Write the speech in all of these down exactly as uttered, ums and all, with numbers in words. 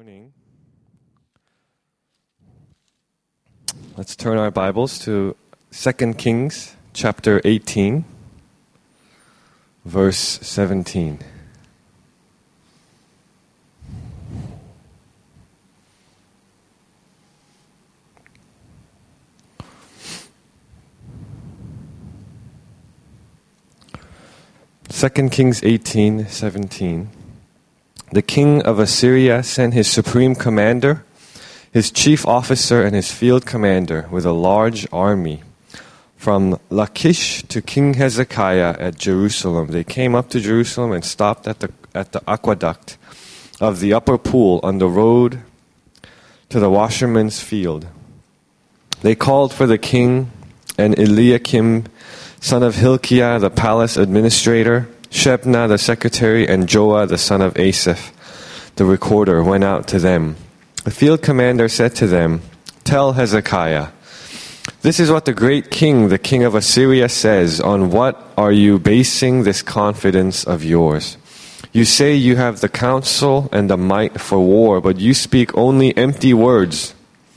morning. Let's turn our Bibles to Second Kings chapter eighteen, verse seventeen. Second Kings eighteen, seventeen. The king of Assyria sent his supreme commander, his chief officer, and his field commander with a large army from Lachish to King Hezekiah at Jerusalem. They came up to Jerusalem and stopped at the at the aqueduct of the upper pool on the road to the washerman's field. They called for the king and Eliakim, son of Hilkiah, the palace administrator. Shebna, the secretary, and Joah, the son of Asaph, the recorder, went out to them. The field commander said to them, "Tell Hezekiah, this is what the great king, the king of Assyria, says. On what are you basing this confidence of yours? You say you have the counsel and the might for war, but you speak only empty words.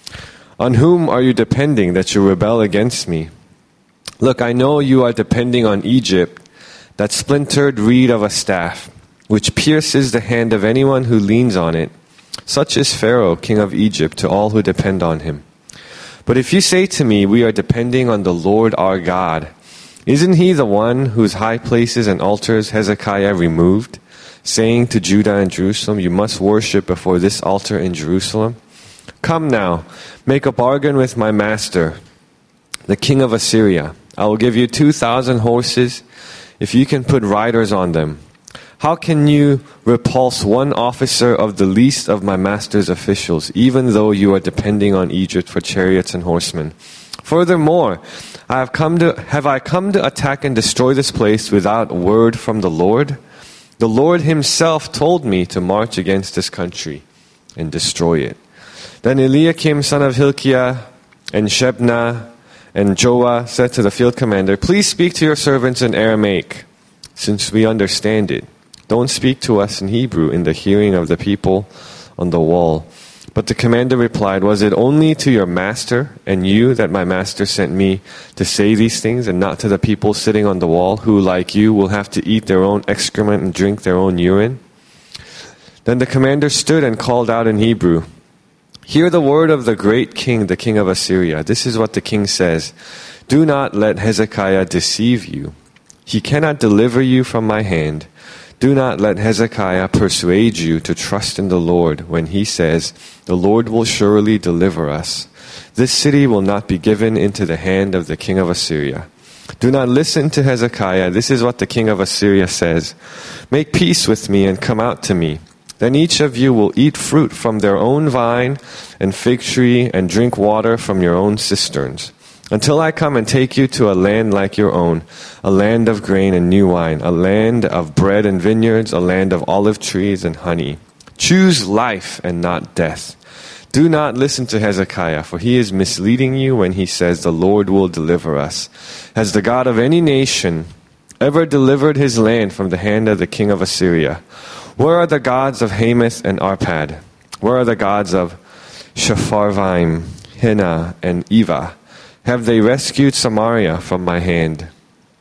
On whom are you depending that you rebel against me? Look, I know you are depending on Egypt, that splintered reed of a staff, which pierces the hand of anyone who leans on it. Such is Pharaoh, king of Egypt, to all who depend on him. But if you say to me, we are depending on the Lord our God, isn't he the one whose high places and altars Hezekiah removed, saying to Judah and Jerusalem, you must worship before this altar in Jerusalem? Come now, make a bargain with my master, the king of Assyria. I will give you two thousand horses, if you can put riders on them. How can you repulse one officer of the least of my master's officials, even though you are depending on Egypt for chariots and horsemen? Furthermore, I have come to have I come to attack and destroy this place without word from the Lord? The Lord himself told me to march against this country and destroy it." Then Eliakim, son of Hilkiah, and Shebna, and Joah said to the field commander, "Please speak to your servants in Aramaic, since we understand it. Don't speak to us in Hebrew in the hearing of the people on the wall." But the commander replied, "Was it only to your master and you that my master sent me to say these things, and not to the people sitting on the wall, who, like you, will have to eat their own excrement and drink their own urine?" Then the commander stood and called out in Hebrew, "Hear the word of the great king, the king of Assyria. This is what the king says. Do not let Hezekiah deceive you. He cannot deliver you from my hand. Do not let Hezekiah persuade you to trust in the Lord when he says, the Lord will surely deliver us. This city will not be given into the hand of the king of Assyria. Do not listen to Hezekiah. This is what the king of Assyria says. Make peace with me and come out to me. Then each of you will eat fruit from their own vine and fig tree and drink water from your own cisterns, until I come and take you to a land like your own, a land of grain and new wine, a land of bread and vineyards, a land of olive trees and honey. Choose life and not death. Do not listen to Hezekiah, for he is misleading you when he says the Lord will deliver us. Has the God of any nation ever delivered his land from the hand of the king of Assyria? Where are the gods of Hamath and Arpad? Where are the gods of Shepharvaim, Hena, and Eva? Have they rescued Samaria from my hand?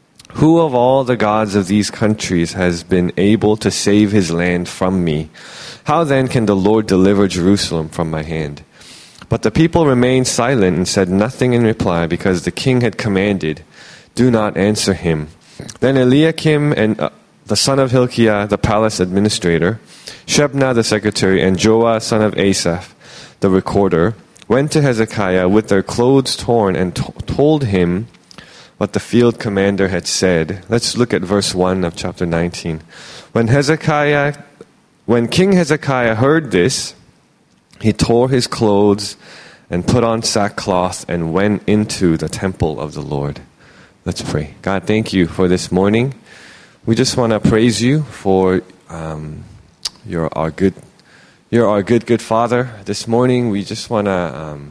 Who of all the gods of these countries has been able to save his land from me? How then can the Lord deliver Jerusalem from my hand?" But the people remained silent and said nothing in reply, because the king had commanded, "Do not answer him." Then Eliakim and uh, the son of Hilkiah, the palace administrator, Shebna, the secretary, and Joah, son of Asaph, the recorder, went to Hezekiah with their clothes torn and to- told him what the field commander had said. Let's look at verse one of chapter nineteen. When Hezekiah, when King Hezekiah heard this, he tore his clothes and put on sackcloth and went into the temple of the Lord. Let's pray. God, thank you for this morning. We just want to praise you for um, you're our good, you're our good, good Father. This morning, we just want to, um,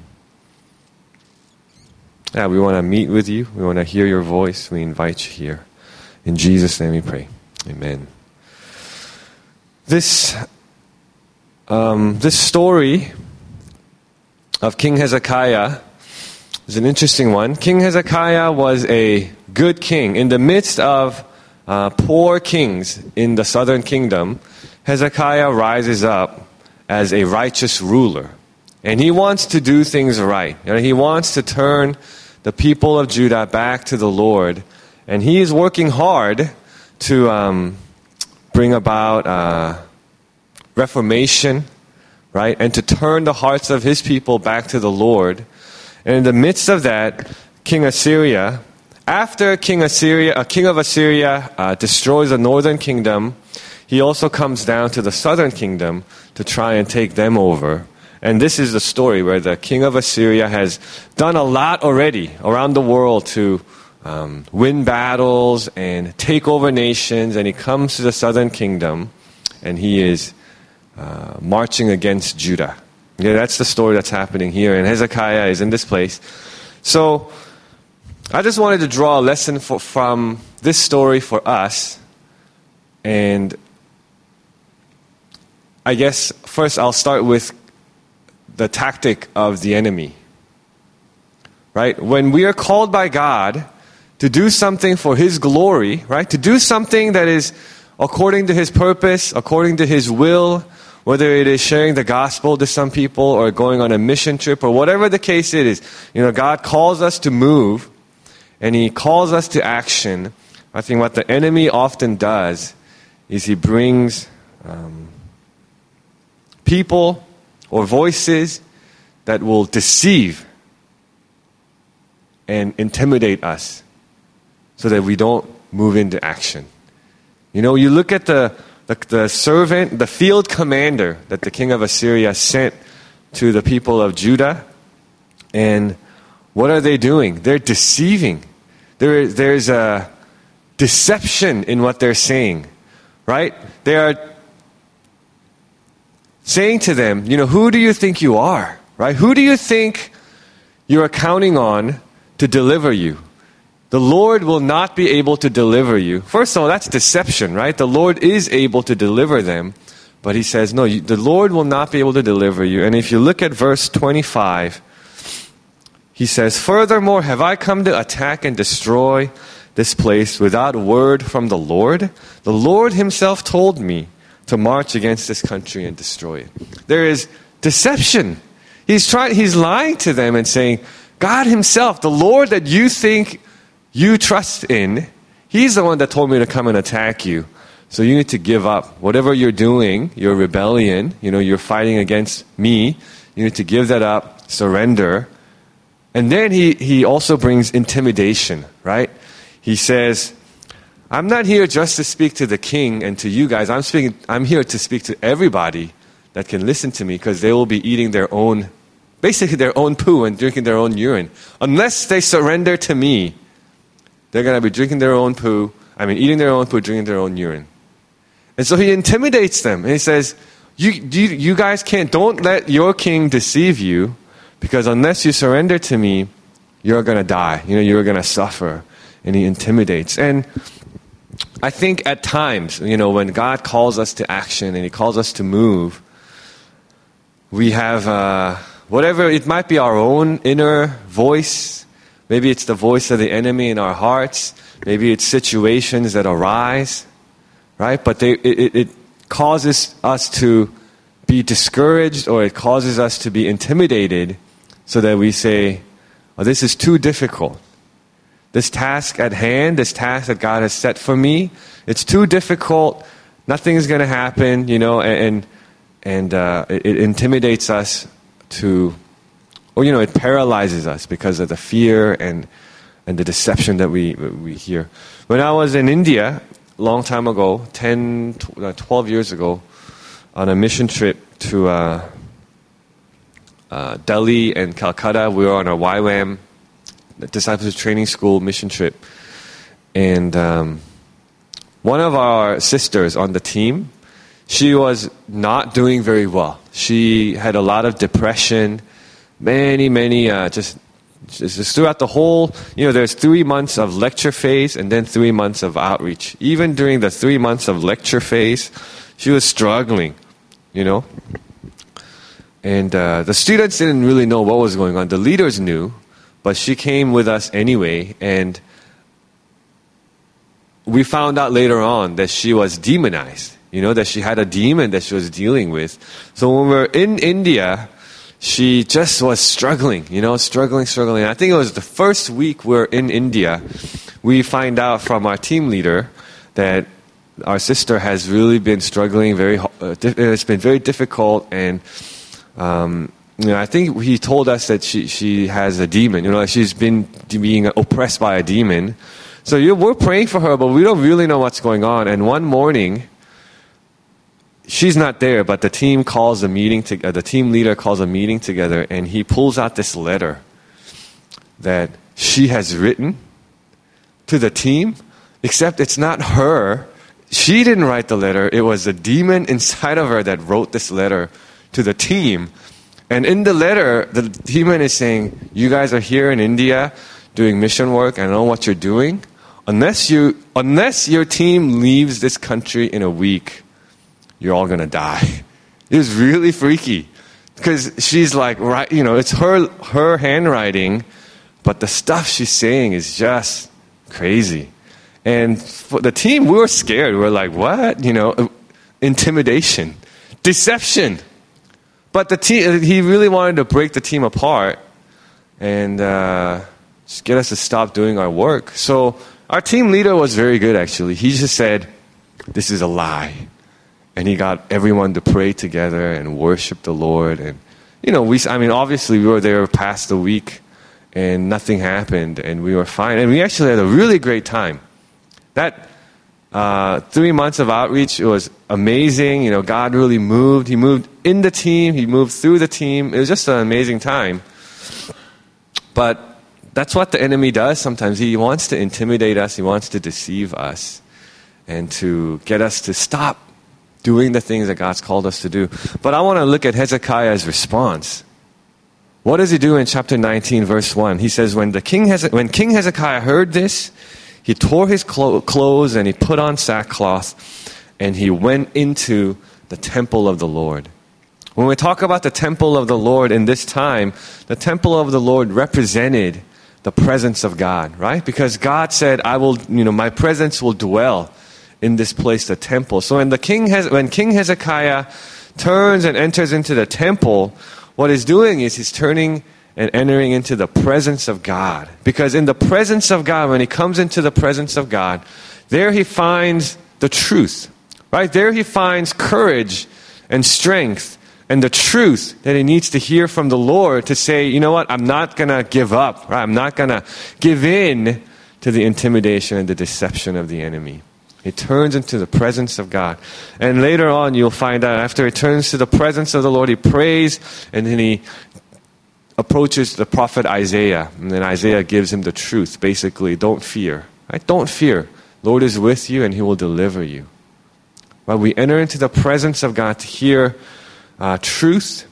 yeah, we want to meet with you. We want to hear your voice. We invite you here. In Jesus' name we pray. Amen. This Um, this story of King Hezekiah is an interesting one. King Hezekiah was a good king. In the midst of uh, poor kings in the southern kingdom, Hezekiah rises up as a righteous ruler. And he wants to do things right. You know, he wants to turn the people of Judah back to the Lord. And he is working hard to um, bring about uh, reformation, right? And to turn the hearts of his people back to the Lord. And in the midst of that, King Assyria, after King Assyria, uh, King of Assyria uh, destroys the northern kingdom, he also comes down to the southern kingdom to try and take them over. And this is the story where the king of Assyria has done a lot already around the world to um, win battles and take over nations. And he comes to the southern kingdom and he is uh, marching against Judah. Okay, that's the story that's happening here. And Hezekiah is in this place. So I just wanted to draw a lesson for, from this story for us. And I guess first I'll start with the tactic of the enemy. Right? When we are called by God to do something for His glory, right? To do something that is according to His purpose, according to His will, whether it is sharing the gospel to some people or going on a mission trip or whatever the case it is. You know, God calls us to move and He calls us to action. I think what the enemy often does is he brings um, people or voices that will deceive and intimidate us so that we don't move into action. You know, you look at the, the, the servant, the field commander that the king of Assyria sent to the people of Judah, and what are they doing? They're deceiving. There, there's a deception in what they're saying, right? They are saying to them, you know, who do you think you are, right? Who do you think you're counting on to deliver you? The Lord will not be able to deliver you. First of all, that's deception, right? The Lord is able to deliver them, but He says, no, you, the Lord will not be able to deliver you. And if you look at verse twenty-five, He says, furthermore, have I come to attack and destroy this place without word from the Lord? The Lord Himself told me to march against this country and destroy it. There is deception. He's trying, he's lying to them and saying, God Himself, the Lord that you think you trust in, He's the one that told me to come and attack you. So you need to give up. Whatever you're doing, your rebellion, you know, you're fighting against me, you need to give that up, surrender. And then he, he also brings intimidation, right? He says, I'm not here just to speak to the king and to you guys. I'm speaking. I'm here to speak to everybody that can listen to me because they will be eating their own, basically their own poo and drinking their own urine. Unless they surrender to me, they're going to be drinking their own poo, I mean eating their own poo, drinking their own urine. And so he intimidates them. And he says, you, you, you guys can't, don't let your king deceive you because unless you surrender to me, you're going to die. You know, you're going to suffer. And he intimidates. And I think at times, you know, when God calls us to action and He calls us to move, we have uh, whatever, it might be our own inner voice. Maybe it's the voice of the enemy in our hearts. Maybe it's situations that arise, right? But they, it, it causes us to be discouraged or it causes us to be intimidated so that we say, oh, this is too difficult. This task at hand, this task that God has set for me, it's too difficult. Nothing is going to happen, you know, and and uh, it, it intimidates us to, or you know, it paralyzes us because of the fear and and the deception that we we hear. When I was in India a long time ago, ten, twelve years ago, on a mission trip to uh, uh, Delhi and Calcutta, we were on a Y WAM, the Discipleship Training School mission trip. And um, one of our sisters on the team, she was not doing very well. She had a lot of depression, many, many, uh, just, just, just throughout the whole, you know, there's three months of lecture phase and then three months of outreach. Even during the three months of lecture phase, she was struggling, you know. And uh, the students didn't really know what was going on. The leaders knew, but she came with us anyway. And we found out later on that she was demonized. You know, that she had a demon that she was dealing with. So when we were in India, she just was struggling, you know, struggling, struggling. I think it was the first week we were in India, we find out from our team leader that our sister has really been struggling. Very, uh, it's been very difficult, and um, you know, I think he told us that she she has a demon. You know, like she's been being oppressed by a demon. So you, we're praying for her, but we don't really know what's going on. And one morning, she's not there, but the team calls a meeting. To, uh, the team leader calls a meeting together, and he pulls out this letter that she has written to the team. Except it's not her. She didn't write the letter. It was a demon inside of her that wrote this letter to the team. And in the letter, the demon is saying, "You guys are here in India doing mission work. I know what you're doing. Unless you, unless your team leaves this country in a week, you're all gonna die." It was really freaky because she's like, right, you know, it's her her handwriting, but the stuff she's saying is just crazy. And for the team, we were scared. We were like, what? You know, intimidation, deception. But the team, he really wanted to break the team apart and uh, just get us to stop doing our work. So our team leader was very good, actually. He just said, "This is a lie." And he got everyone to pray together and worship the Lord. And, you know, we, I mean, obviously we were there past the week and nothing happened and we were fine. And we actually had a really great time. That uh, three months of outreach, it was amazing. You know, God really moved. He moved in the team. He moved through the team. It was just an amazing time. But that's what the enemy does sometimes. He wants to intimidate us. He wants to deceive us and to get us to stop doing the things that God's called us to do. But I want to look at Hezekiah's response. What does he do in chapter nineteen, verse one? He says, when the king Heze- when King Hezekiah heard this, he tore his clo- clothes and he put on sackcloth and he went into the temple of the Lord. When we talk about the temple of the Lord in this time, the temple of the Lord represented the presence of God, right? Because God said, I will, you know, my presence will dwell in this place, the temple. So when the king has, when King Hezekiah turns and enters into the temple, what he's doing is he's turning and entering into the presence of God. Because in the presence of God, when he comes into the presence of God, there he finds the truth, right? There he finds courage and strength and the truth that he needs to hear from the Lord to say, you know what, I'm not going to give up, right? I'm not going to give in to the intimidation and the deception of the enemy. He turns into the presence of God. And later on, you'll find out after he turns to the presence of the Lord, he prays, and then he approaches the prophet Isaiah. And then Isaiah gives him the truth. Basically, don't fear. Right? Don't fear. Lord is with you, and he will deliver you. But we enter into the presence of God to hear uh, truth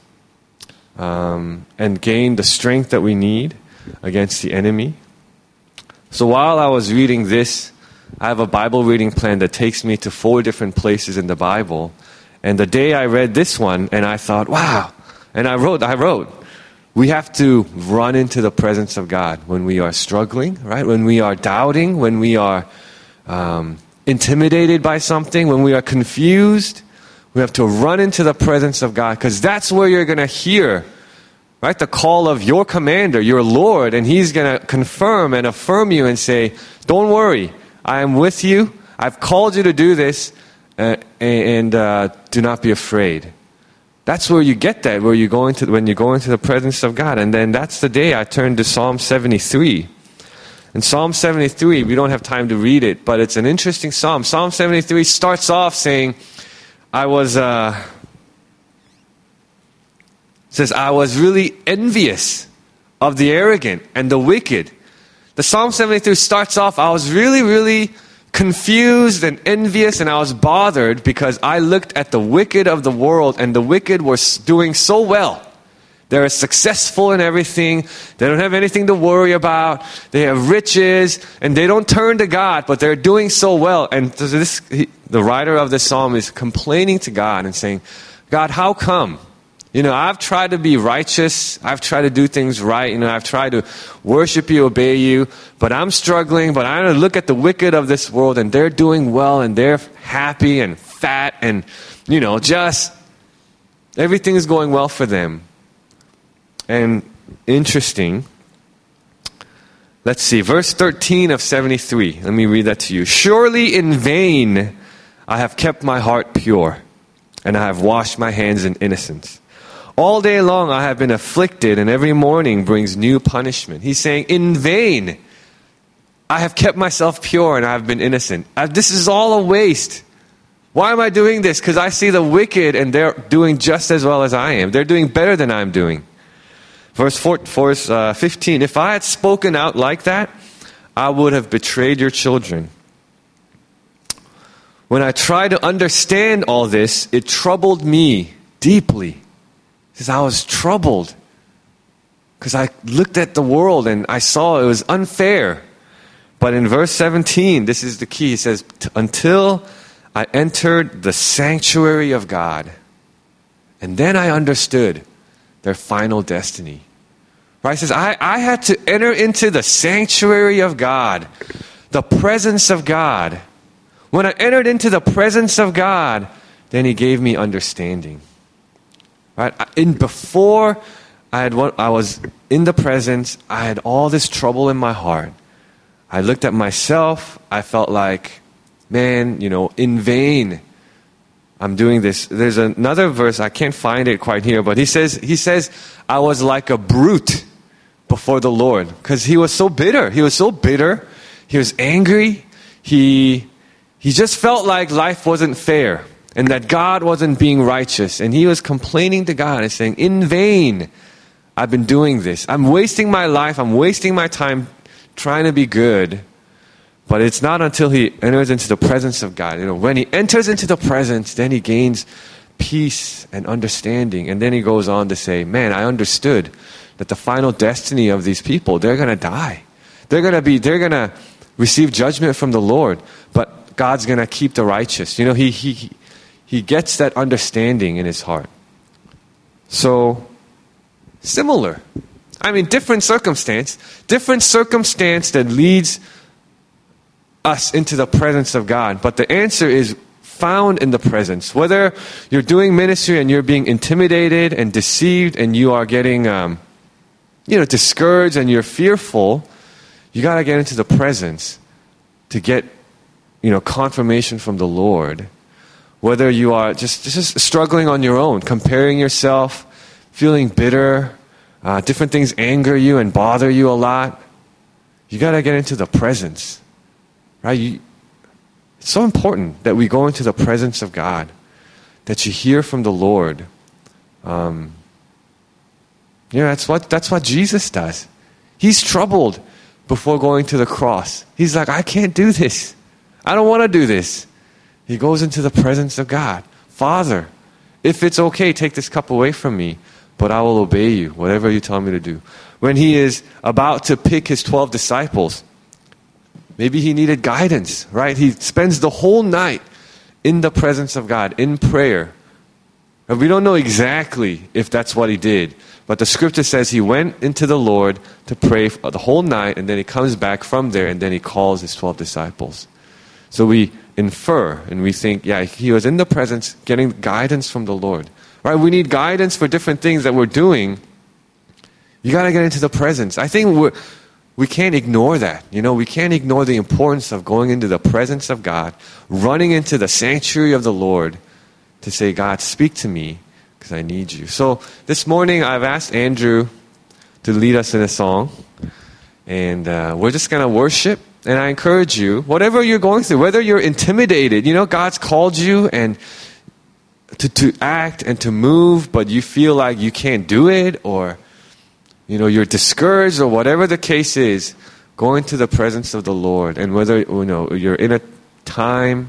um, and gain the strength that we need against the enemy. So while I was reading this, I have a Bible reading plan that takes me to four different places in the Bible. And the day I read this one, and I thought, wow. And I wrote, I wrote, we have to run into the presence of God when we are struggling, right? When we are doubting, when we are um, intimidated by something, when we are confused. We have to run into the presence of God because that's where you're going to hear, right, the call of your commander, your Lord, and he's going to confirm and affirm you and say, don't worry. I am with you. I've called you to do this, uh, and uh, do not be afraid. That's where you get that, where you go into when you go into the presence of God. And then that's the day I turned to Psalm seventy-three. And Psalm seventy-three, we don't have time to read it, but it's an interesting psalm. Psalm seventy-three starts off saying, "I was," uh, says, "I was really envious of the arrogant and the wicked." The Psalm seventy-three starts off, I was really, really confused and envious, and I was bothered because I looked at the wicked of the world, and the wicked were doing so well. They're successful in everything. They don't have anything to worry about. They have riches, and they don't turn to God, but they're doing so well. And this, he, the writer of this psalm is complaining to God and saying, God, how come? You know, I've tried to be righteous. I've tried to do things right. You know, I've tried to worship you, obey you. But I'm struggling. But I look at the wicked of this world, and they're doing well, and they're happy and fat, and, you know, just everything is going well for them. And interesting. Let's see, verse thirteen of seventy-three. Let me read that to you. Surely in vain I have kept my heart pure, and I have washed my hands in innocence. All day long I have been afflicted, and every morning brings new punishment. He's saying, in vain I have kept myself pure, and I have been innocent. I, this is all a waste. Why am I doing this? Because I see the wicked, and they're doing just as well as I am. They're doing better than I'm doing. Verse four, verse uh, fifteen, if I had spoken out like that, I would have betrayed your children. When I tried to understand all this, it troubled me deeply. Because I was troubled. Because I looked at the world and I saw it was unfair. But in verse seventeen, this is the key. He says, until I entered the sanctuary of God, and then I understood their final destiny. Right? He says, I, I had to enter into the sanctuary of God, the presence of God. When I entered into the presence of God, then He gave me understanding. Right? In before I had one, I was in the presence, I had all this trouble in my heart. I looked at myself, I felt like, man, you know, in vain I'm doing this. There's another verse, I can't find it quite here, but he says, he says, I was like a brute before the Lord. Because he was so bitter. He was so bitter. He was angry. He, he just felt like life wasn't fair and that God wasn't being righteous. And he was complaining to God and saying, in vain I've been doing this. I'm wasting my life. I'm wasting my time trying to be good. But it's not until he enters into the presence of God. You know, when he enters into the presence, then he gains peace and understanding. And then he goes on to say, man, I understood that the final destiny of these people, they're going to die. They're going to be, they're going to receive judgment from the Lord. But God's going to keep the righteous. You know, he, he, he gets that understanding in his heart. So, similar. I mean, different circumstance. Different circumstance that leads us into the presence of God. But the answer is found in the presence. Whether you're doing ministry and you're being intimidated and deceived and you are getting, um, you know, discouraged and you're fearful, you got to get into the presence to get, you know, confirmation from the Lord. Whether you are just, just struggling on your own, comparing yourself, feeling bitter, uh, different things anger you and bother you a lot, you got to get into the presence. Right? You, it's so important that we go into the presence of God, that you hear from the Lord. Um, you know, that's what, that's what Jesus does. He's troubled before going to the cross. He's like, I can't do this. I don't want to do this. He goes into the presence of God. Father, if it's okay, take this cup away from me, but I will obey you, whatever you tell me to do. When he is about to pick his twelve disciples, maybe he needed guidance, right? He spends the whole night in the presence of God, in prayer. And we don't know exactly if that's what he did, but the scripture says he went into the Lord to pray for the whole night, and then he comes back from there, and then he calls his twelve disciples. So we infer, and we think, yeah, he was in the presence getting guidance from the Lord. Right? We need guidance for different things that we're doing. You got to get into the presence. I think we're... We can't ignore that. You know, we can't ignore the importance of going into the presence of God, running into the sanctuary of the Lord to say, God, speak to me because I need you. So this morning I've asked Andrew to lead us in a song. And uh, we're just going to worship. And I encourage you, whatever you're going through, whether you're intimidated, you know, God's called you and to, to act and to move, but you feel like you can't do it, or you know, you're discouraged, or whatever the case is, go into the presence of the Lord. And whether, you know, you're in a time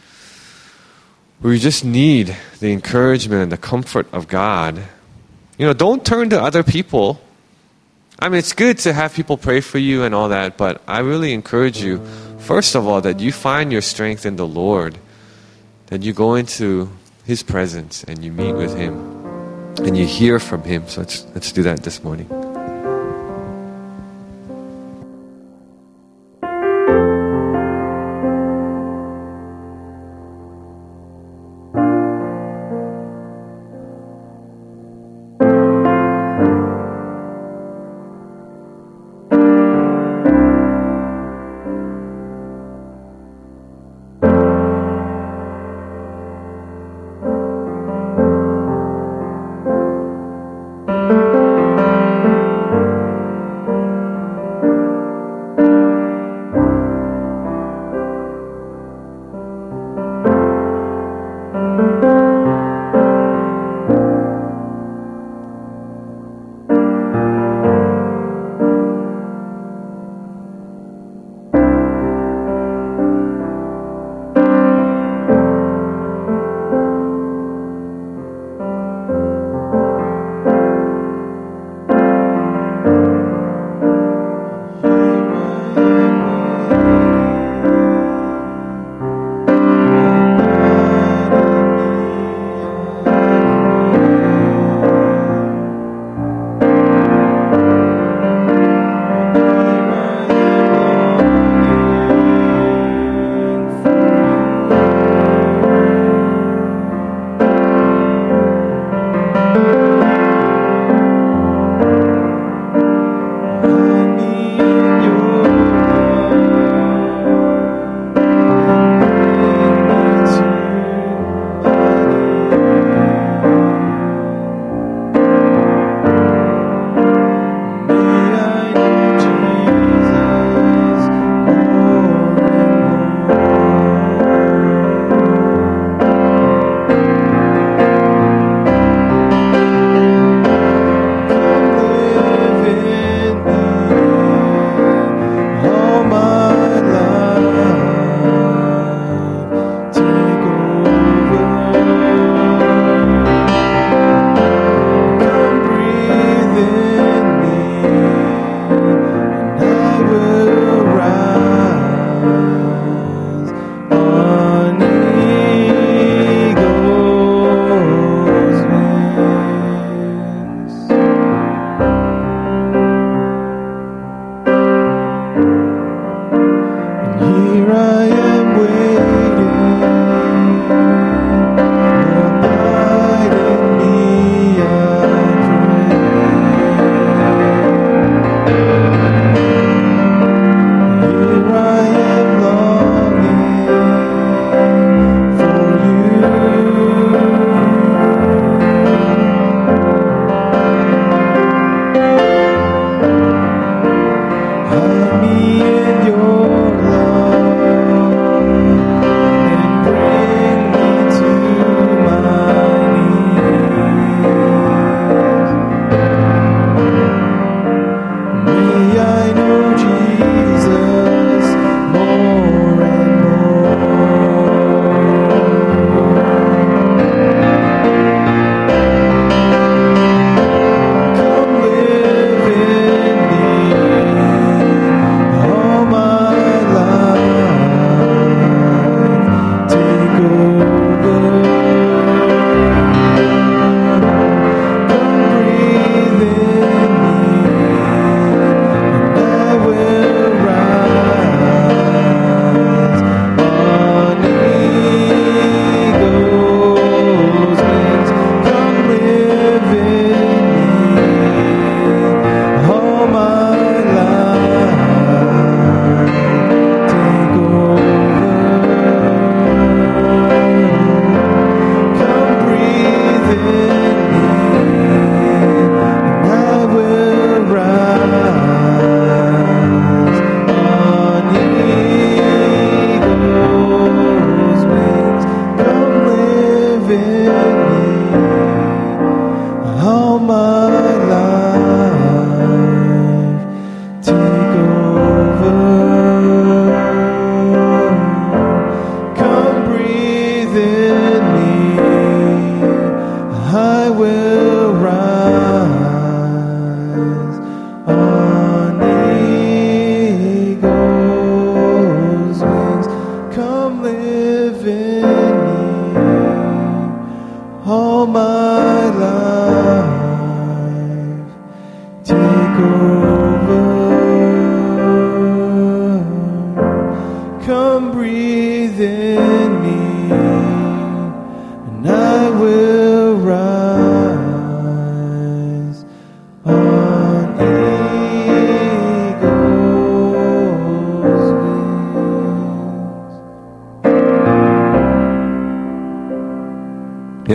where you just need the encouragement and the comfort of God, you know, don't turn to other people. I mean, it's good to have people pray for you and all that, but I really encourage you, first of all, that you find your strength in the Lord, that you go into His presence and you meet with Him. and you hear from Him. So let's, let's do that this morning.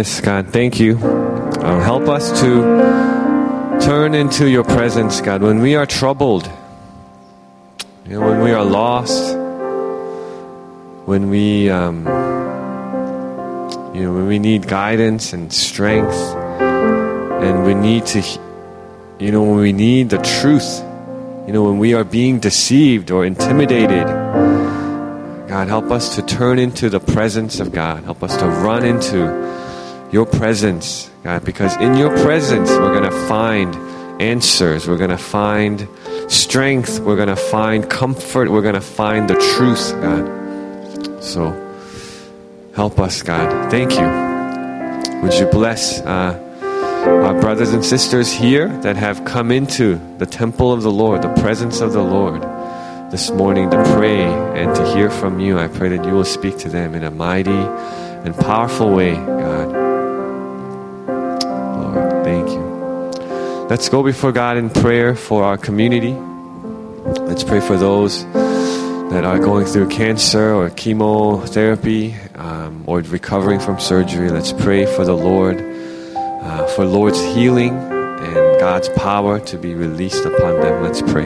Yes, God, thank you. Uh, help us to turn into your presence, God, when we are troubled, you know, when we are lost, when we, um, you know, when we need guidance and strength, and we need to, you know, when we need the truth, you know, when we are being deceived or intimidated, God, help us to turn into the presence of God. Help us to run into your presence, God, because in your presence we're going to find answers. We're going to find strength. We're going to find comfort. We're going to find the truth, God. So help us, God. Thank you. Would you bless uh, our brothers and sisters here that have come into the temple of the Lord, the presence of the Lord, this morning to pray and to hear from you. I pray that you will speak to them in a mighty and powerful way, God. Lord, thank you. Let's go before God in prayer for our community. Let's pray for those that are going through cancer or chemotherapy um, or recovering from surgery. Let's pray for the Lord, uh, for Lord's healing and God's power to be released upon them. Let's pray.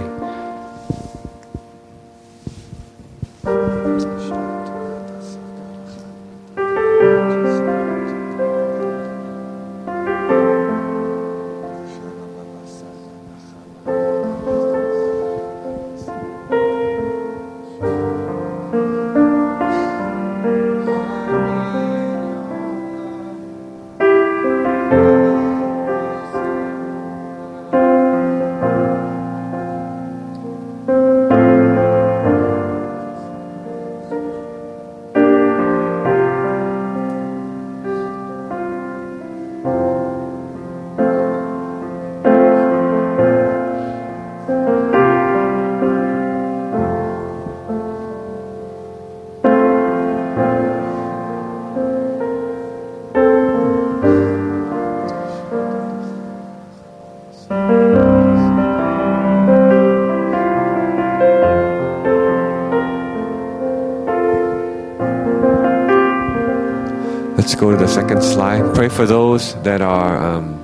Let's go to the second slide. Pray for those that are um,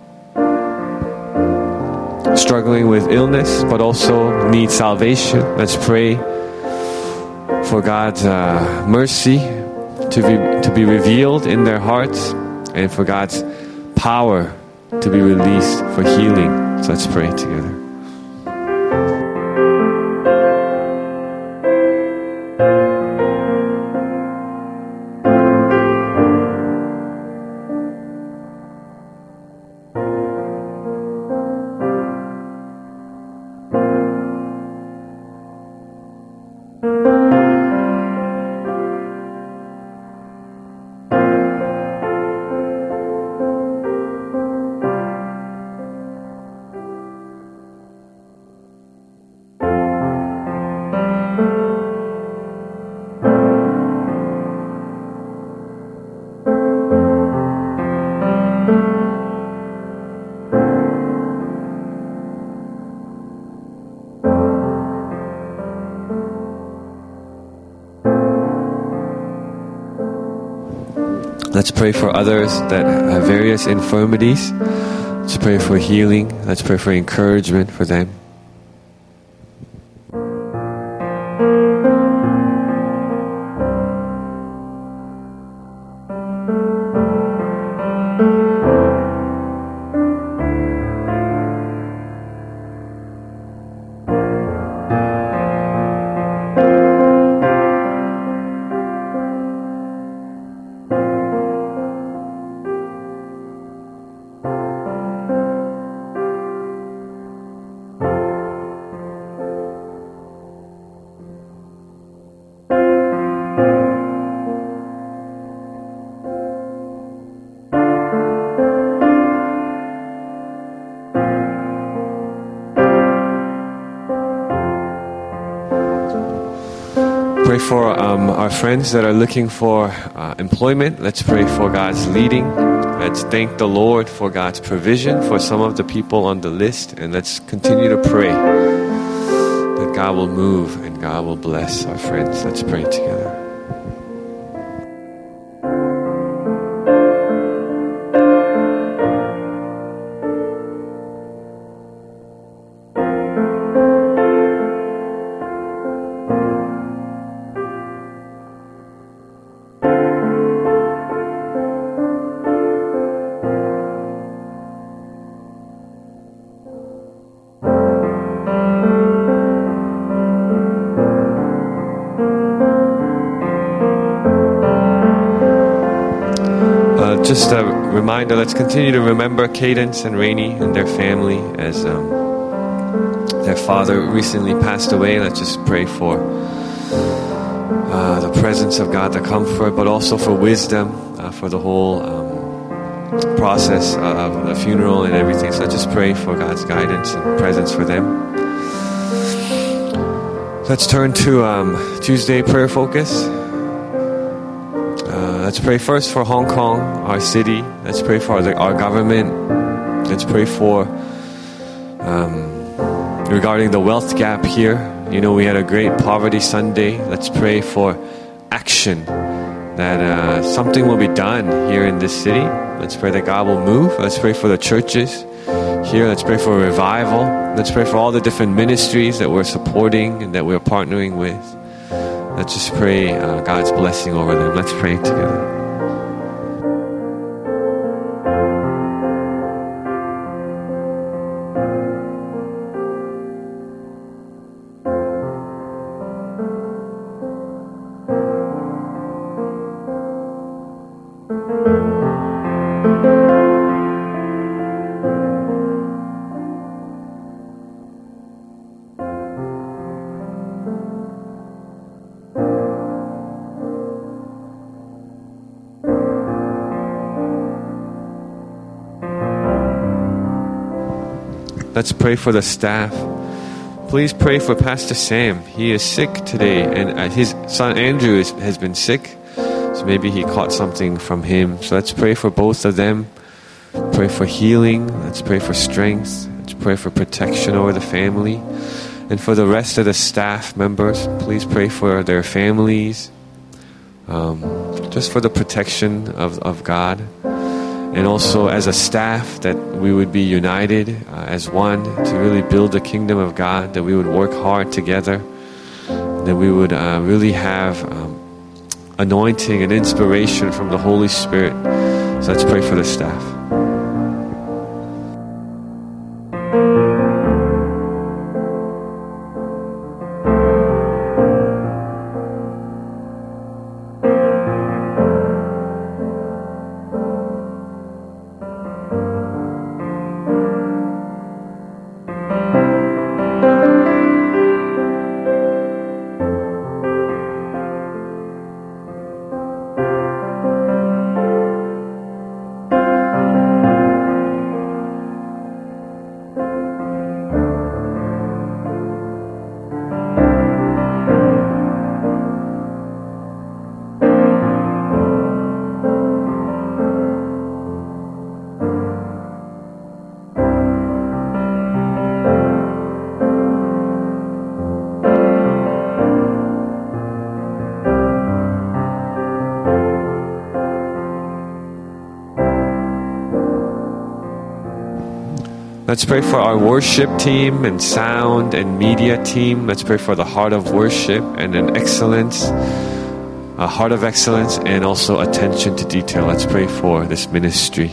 struggling with illness, but also need salvation. Let's pray for God's uh, mercy to be to be revealed in their hearts, and for God's power to be released for healing. So let's pray together. Let's pray for others that have various infirmities. Let's pray for healing. Let's pray for encouragement for them. Pray for um, our friends that are looking for uh, employment. Let's pray for God's leading. Let's thank the Lord for God's provision for some of the people on the list. And let's continue to pray that God will move and God will bless our friends. Let's pray together. just a reminder, let's continue to remember Cadence and Rainey and their family as um, their father recently passed away. Let's just pray for uh, the presence of God, the comfort, but also for wisdom uh, for the whole um, process of the funeral and everything. So let's just pray for God's guidance and presence for them. Let's turn to um, Tuesday prayer focus. Uh, let's pray first for Hong Kong, our city. Let's pray for the, our government. Let's pray for um, regarding the wealth gap here. You know, we had a great Poverty Sunday. Let's pray for action, that uh, something will be done here in this city. Let's pray that God will move. Let's pray for the churches here. Let's pray for revival. Let's pray for all the different ministries that we're supporting and that we're partnering with. Let's just pray uh, God's blessing over them. Let's pray together. Let's pray for the staff. Please pray for Pastor Sam. He is sick today, and uh, his son Andrew is, has been sick, so maybe he caught something from him. So let's pray for both of them. Pray for healing. Let's pray for strength. Let's pray for protection over the family. And for the rest of the staff members, please pray for their families, um, just for the protection of, of God. And also as a staff, that we would be united uh, as one to really build the kingdom of God, that we would work hard together, that we would uh, really have um, anointing and inspiration from the Holy Spirit. So let's pray for the staff. Let's pray for our worship team and sound and media team. Let's pray for the heart of worship and an excellence, a heart of excellence, and also attention to detail. Let's pray for this ministry.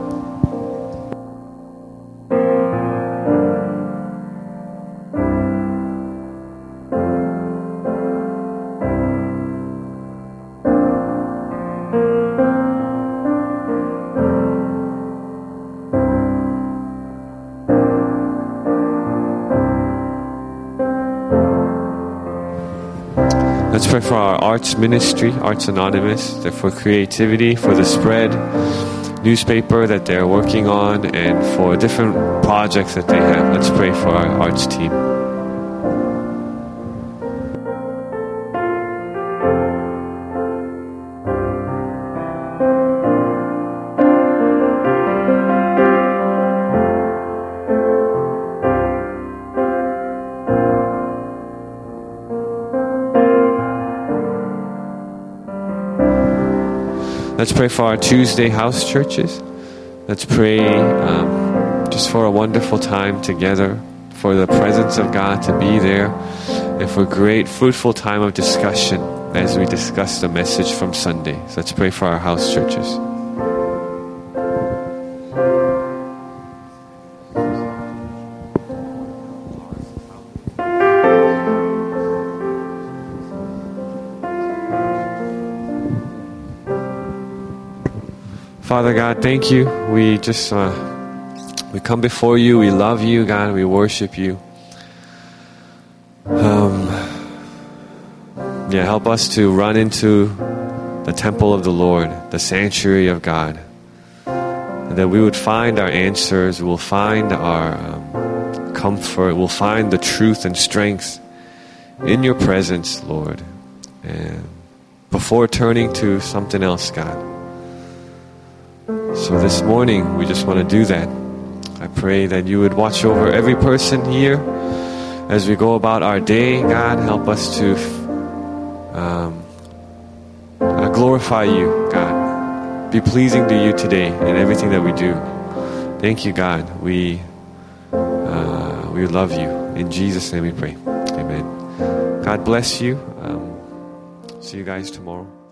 Let's pray for our arts ministry, Arts Anonymous, for creativity, for the Spread newspaper that they're working on, and for different projects that they have. Let's pray for our arts team. Let's pray for our Tuesday house churches. Let's pray um, just for a wonderful time together, for the presence of God to be there, and for great fruitful time of discussion as we discuss the message from Sunday. So let's pray for our house churches. Father God, thank you. We just uh, we come before you. We love you, God. We worship you. Um, yeah, help us to run into the temple of the Lord, the sanctuary of God, and that we would find our answers. We'll find our um, comfort. We'll find the truth and strength in your presence, Lord. And before turning to something else, God. So this morning, we just want to do that. I pray that you would watch over every person here as we go about our day. God, help us to um, uh, glorify you, God. Be pleasing to you today in everything that we do. Thank you, God. We uh, we love you. In Jesus' name we pray. Amen. God bless you. Um, see you guys tomorrow.